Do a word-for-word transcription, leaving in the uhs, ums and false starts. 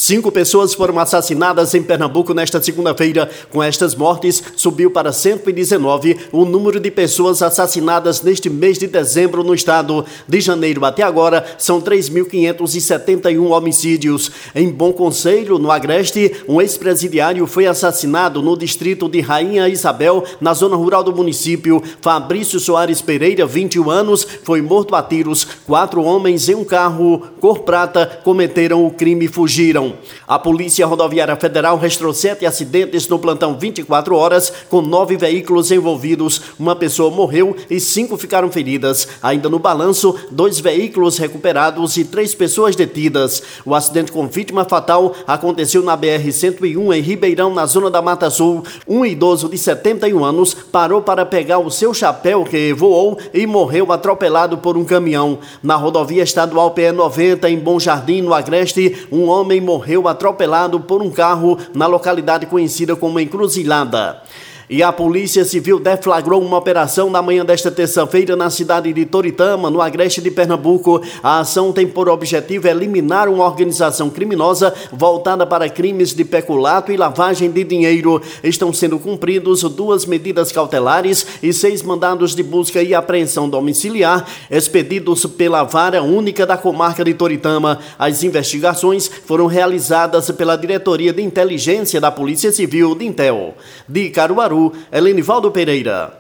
Cinco pessoas foram assassinadas em Pernambuco nesta segunda-feira. Com estas mortes, subiu para cento e dezenove o número de pessoas assassinadas neste mês de dezembro no estado. De janeiro até agora, são três mil quinhentos e setenta e um homicídios. Em Bom Conselho, no Agreste, um ex-presidiário foi assassinado no distrito de Rainha Isabel, na zona rural do município. Fabrício Soares Pereira, vinte e um anos, foi morto a tiros. Quatro homens em um carro cor prata cometeram o crime e fugiram. A Polícia Rodoviária Federal registrou sete acidentes no plantão vinte e quatro horas, com nove veículos envolvidos. Uma pessoa morreu e cinco ficaram feridas. Ainda no balanço, dois veículos recuperados e três pessoas detidas. O acidente com vítima fatal aconteceu na B R cento e um, em Ribeirão, na zona da Mata Sul. Um idoso de setenta e um anos parou para pegar o seu chapéu que voou e morreu atropelado por um caminhão. Na rodovia estadual P E noventa, em Bom Jardim, no Agreste, um homem morreu atropelado por um carro na localidade conhecida como Encruzilhada. E a Polícia Civil deflagrou uma operação na manhã desta terça-feira na cidade de Toritama, no Agreste de Pernambuco. A ação tem por objetivo eliminar uma organização criminosa voltada para crimes de peculato e lavagem de dinheiro. Estão sendo cumpridos duas medidas cautelares e seis mandados de busca e apreensão domiciliar expedidos pela Vara Única da Comarca de Toritama. As investigações foram realizadas pela Diretoria de Inteligência da Polícia Civil de Intel. De Caruaru, Helenivaldo Pereira.